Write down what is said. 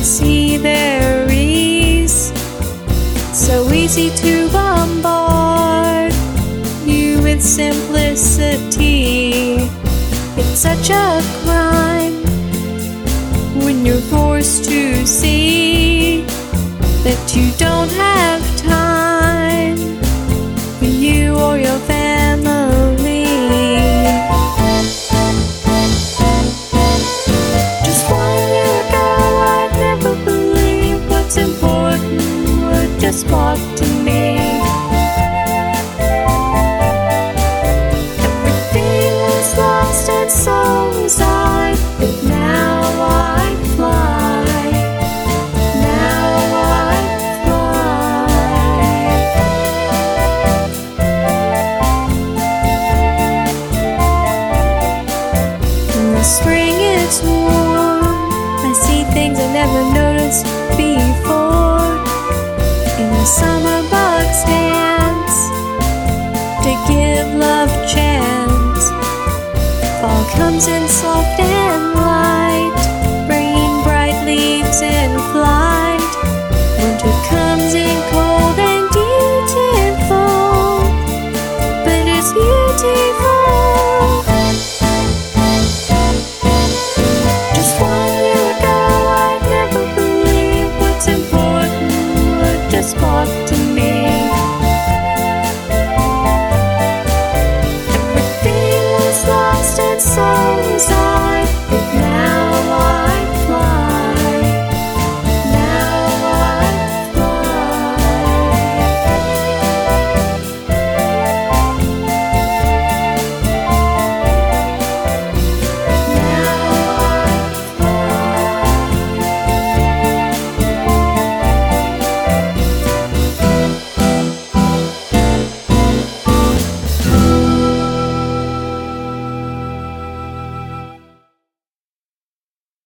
see their ease, so easy to bombard you with simplicity. It's such a crime when you're forced to see that you don't have time for you or your family. Just 1 year ago, I'd never believe what's important would just walk to me. Everything was lost and so was I, but now I fly. Now I fly. In the spring it's warm, I see things I never noticed before. In the summer bugs dance to give love a chance. Fall comes in